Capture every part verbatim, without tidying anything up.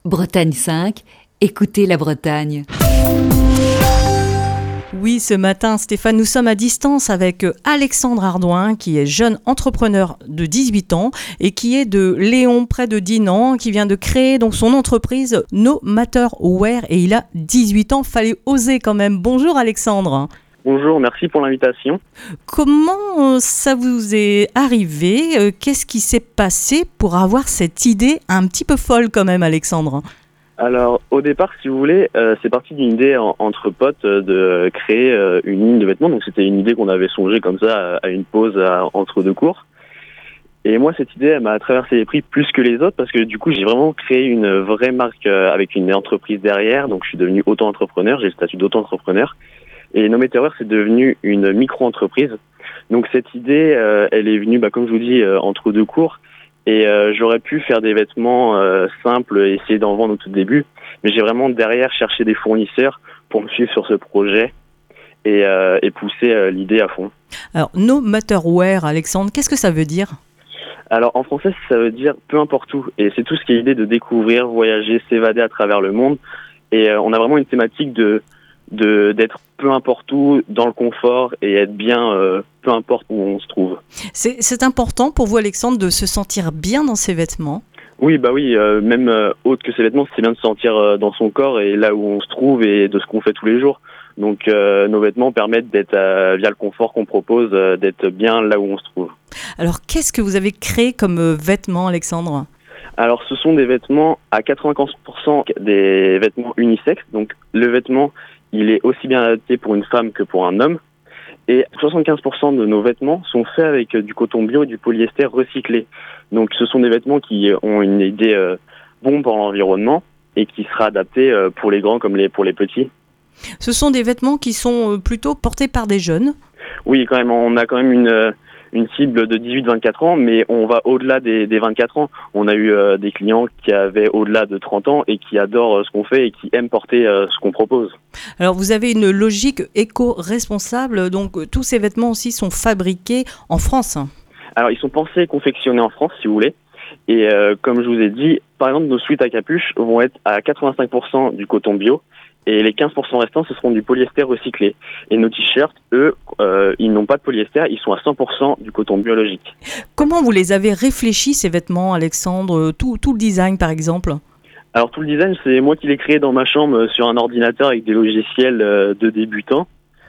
Bretagne cinq, écoutez la Bretagne. Oui, ce matin, Stéphane, nous sommes à distance avec Alexandre Ardouin, qui est jeune entrepreneur de dix-huit ans et qui est de Léon, près de Dinan, qui vient de créer donc son entreprise No Matter Where et il a dix-huit ans. Fallait oser quand même. Bonjour Alexandre. Bonjour, merci pour l'invitation. Comment ça vous est arrivé ? Qu'est-ce qui s'est passé pour avoir cette idée un petit peu folle quand même, Alexandre ? Alors, au départ, si vous voulez, euh, c'est parti d'une idée en, entre potes euh, de créer euh, une ligne de vêtements. Donc, c'était une idée qu'on avait songée comme ça à, à une pause à, entre deux cours. Et moi, cette idée, elle m'a traversé les prix plus que les autres parce que du coup, j'ai vraiment créé une vraie marque euh, avec une entreprise derrière. Donc, je suis devenu auto-entrepreneur, j'ai le statut d'auto-entrepreneur. Et No Matter Where, c'est devenu une micro-entreprise. Donc, cette idée, euh, elle est venue, bah, comme je vous dis, euh, entre deux cours. Et euh, j'aurais pu faire des vêtements euh, simples et essayer d'en vendre au tout début. Mais j'ai vraiment derrière cherché des fournisseurs pour me suivre sur ce projet et, euh, et pousser euh, l'idée à fond. Alors, No Matter Where, Alexandre, qu'est-ce que ça veut dire ? Alors, en français, ça veut dire peu importe où. Et c'est tout ce qui est l'idée de découvrir, voyager, s'évader à travers le monde. Et euh, on a vraiment une thématique de... De, d'être peu importe où, dans le confort et être bien euh, peu importe où on se trouve. C'est, c'est important pour vous, Alexandre, de se sentir bien dans ses vêtements ? Oui, bah oui, euh, même euh, autre que ses vêtements, c'est bien de se sentir euh, dans son corps et là où on se trouve et de ce qu'on fait tous les jours. Donc euh, nos vêtements permettent d'être, euh, via le confort qu'on propose, euh, d'être bien là où on se trouve. Alors, qu'est-ce que vous avez créé comme euh, vêtements, Alexandre ? Alors, ce sont des vêtements à quatre-vingt-quinze pour cent des vêtements unisexes. Donc, le vêtement, il est aussi bien adapté pour une femme que pour un homme. Et soixante-quinze pour cent de nos vêtements sont faits avec du coton bio et du polyester recyclé. Donc, ce sont des vêtements qui ont une idée euh, bonne pour l'environnement et qui sera adapté euh, pour les grands comme les, pour les petits. Ce sont des vêtements qui sont plutôt portés par des jeunes ? Oui, quand même, on a quand même une... une cible de dix-huit à vingt-quatre ans, mais on va au-delà des, des vingt-quatre ans. On a eu euh, des clients qui avaient au-delà de trente ans et qui adorent euh, ce qu'on fait et qui aiment porter euh, ce qu'on propose. Alors, vous avez une logique éco-responsable, donc euh, tous ces vêtements aussi sont fabriqués en France. Alors, ils sont pensés et confectionnés en France, si vous voulez. Et euh, comme je vous ai dit, par exemple, nos sweats à capuche vont être à quatre-vingt-cinq pour cent du coton bio. Et les quinze pour cent restants, ce seront du polyester recyclé. Et nos t-shirts, eux, euh, ils n'ont pas de polyester, ils sont à cent pour cent du coton biologique. Comment vous les avez réfléchis, ces vêtements, Alexandre ? Tout, tout le design, par exemple ? Alors, tout le design, c'est moi qui l'ai créé dans ma chambre sur un ordinateur avec des logiciels euh, de débutants.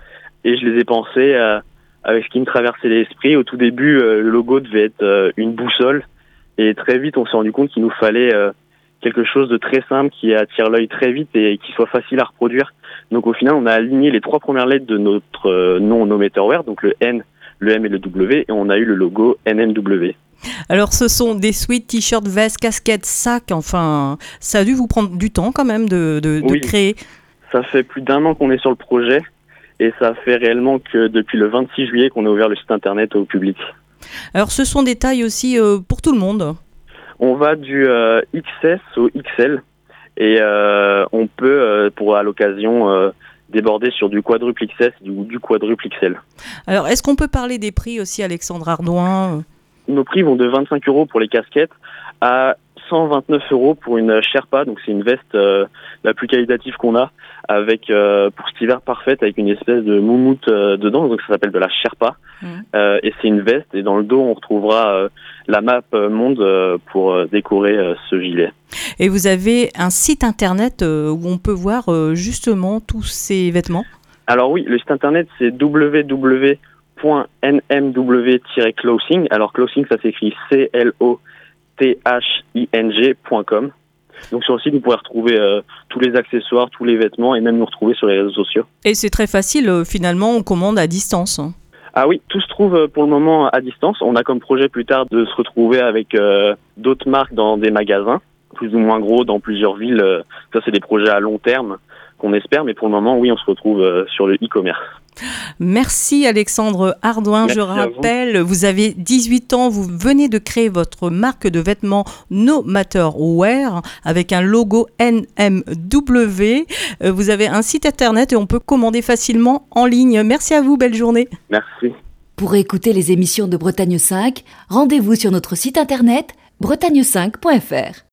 Et je les ai pensés euh, avec ce qui me traversait l'esprit. Au tout début, euh, le logo devait être euh, une boussole. Et très vite, on s'est rendu compte qu'il nous fallait... Euh, quelque chose de très simple qui attire l'œil très vite et qui soit facile à reproduire. Donc au final, on a aligné les trois premières lettres de notre euh, nom No Matter Where, donc le N, le M et le W, et on a eu le logo N M W. Alors ce sont des sweats, t-shirts, vestes, casquettes, sacs, enfin, ça a dû vous prendre du temps quand même de, de, de oui, créer. Ça fait plus d'un an qu'on est sur le projet et ça fait réellement que depuis le vingt-six juillet qu'on a ouvert le site internet au public. Alors ce sont des tailles aussi euh, pour tout le monde ? On va du euh, X S au X L et euh, on peut, euh, pour à l'occasion, euh, déborder sur du quadruple X S ou du, du quadruple X L. Alors, est-ce qu'on peut parler des prix aussi, Alexandre Ardouin ? Nos prix vont de vingt-cinq euros pour les casquettes à cent vingt-neuf euros pour une Sherpa, donc c'est une veste euh, la plus qualitative qu'on a, avec euh, pour cet hiver parfaite avec une espèce de moumoute euh, dedans, donc ça s'appelle de la Sherpa. Mmh. Euh, et c'est une veste et dans le dos on retrouvera euh, la map monde euh, pour euh, décorer euh, ce gilet. Et vous avez un site internet euh, où on peut voir euh, justement tous ces vêtements ? Alors oui, le site internet c'est w w w point n m w tiret clothing. Alors clothing ça s'écrit C L O T H I N G point com. Donc sur le site, vous pourrez retrouver euh, tous les accessoires, tous les vêtements et même nous retrouver sur les réseaux sociaux. Et c'est très facile, euh, finalement, on commande à distance. Ah oui, tout se trouve euh, pour le moment à distance. On a comme projet plus tard de se retrouver avec euh, d'autres marques dans des magasins, plus ou moins gros dans plusieurs villes. Euh, ça, c'est des projets à long terme qu'on espère, mais pour le moment, oui, on se retrouve euh, sur le e-commerce. Merci Alexandre Ardouin. Merci. Je rappelle, vous. vous avez dix-huit ans, vous venez de créer votre marque de vêtements No Matter Where avec un logo N M W. Vous avez un site internet et on peut commander facilement en ligne. Merci à vous, belle journée. Merci. Pour écouter les émissions de Bretagne cinq, rendez-vous sur notre site internet bretagne cinq point f r.